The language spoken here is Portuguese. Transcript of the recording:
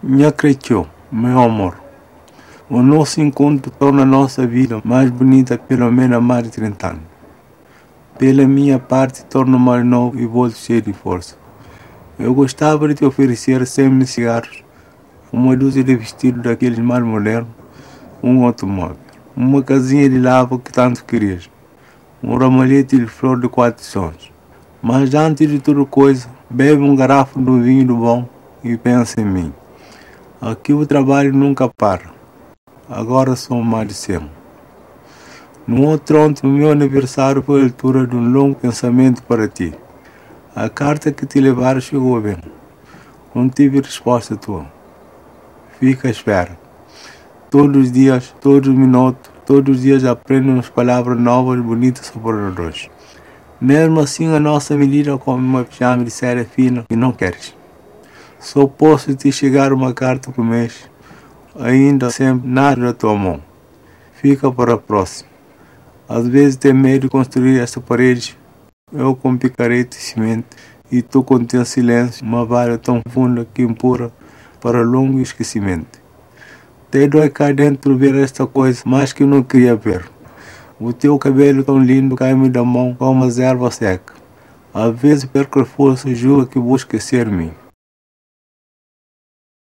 Minha creio, meu amor, o nosso encontro torna a nossa vida mais bonita pelo menos há mais de 30 anos. Pela minha parte, torna mais novo e volto cheio de força. Eu gostava de te oferecer 100 cigarros, uma dúzia de vestidos daqueles mais modernos, um automóvel, uma casinha de lava que tanto querias, um ramalhete de flor de 4 sons. Mas antes de tudo coisa, bebe um garrafo do vinho do bom e pensa em mim. Aqui o trabalho nunca para. Agora são mais de 100. No outro ontem, no meu aniversário, foi a leitura de um longo pensamento para ti. A carta que te levaram chegou bem. Não tive resposta tua. Fica à espera. Todos os dias, todos os minutos, todos os dias aprendemos palavras novas, bonitas sobre nós. Mesmo assim, a nossa medida como uma pijama de série fina que não queres. Só posso te chegar uma carta por mês, ainda sempre nada da tua mão. Fica para a próxima. Às vezes tenho medo de construir esta parede, eu com picareta e cimento, e tu com teu silêncio, uma valha tão funda que impura para longo esquecimento. Te dói cá dentro ver esta coisa, mas que eu não queria ver. O teu cabelo tão lindo cai-me da mão como uma erva seca. Às vezes perco a força e juro que vou esquecer-me.